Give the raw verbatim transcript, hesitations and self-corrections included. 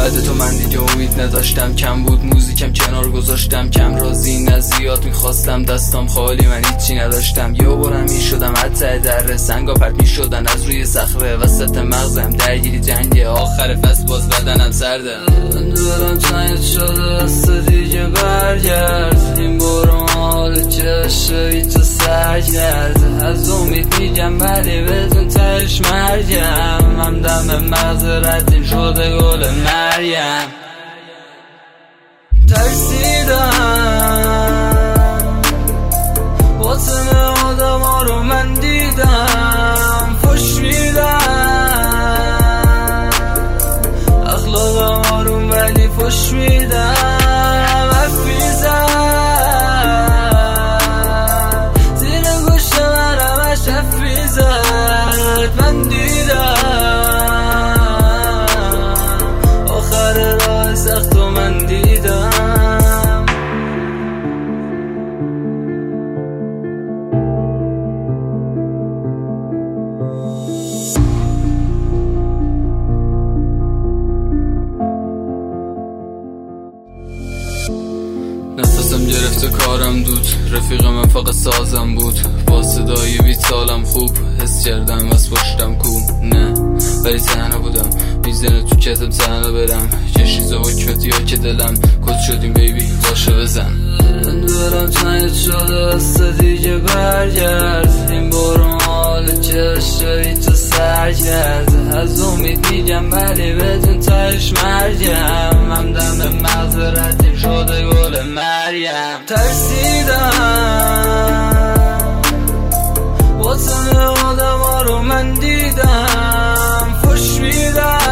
بعد تو من دیگه امید نداشتم، کم بود موزیکم کنار گذاشتم، کم رازی نه زیاد میخواستم، دستام خالی من هیچی نداشتم. یه بارم میشدم حتی در سنگا پرت میشدن از روی صخره، وسط مغزم درگیری جنگ آخر فصل باز بدنم سرده. من دلم تنگ شده است دیگه برگرد، این بارم حال چشه تو سر کرده. از امید میگم ولی بدون ترش مرگم، هم دم مغزرتی شده گل مریم. ترسیدم باطن آدم ها رو من دیدم، فش میدم اخلاقم آروم ولی فش میدم. من دیدم آخر راه سخت و من دیدم. نفسم گرفته کارم دود، رفیق من فقط سازم بود، با صدای بیت سالم خوب حس کردم از پشتم کوم. نه ولی تنها بودم، میزنه تو کتم تنها برم، یه چیزا حکمتی ها که دلم کد شدیم بیبی باشه بزن. من دلم تنگ شده است دیگه برگرد، این بارم حال چشایی تو سر کرده. از امید میگم ولی بدون ترش مرگم، هم دم مغزرتی شده گل مریم. ترسیدم باطن آدم ها رو من دیدم، فش میدم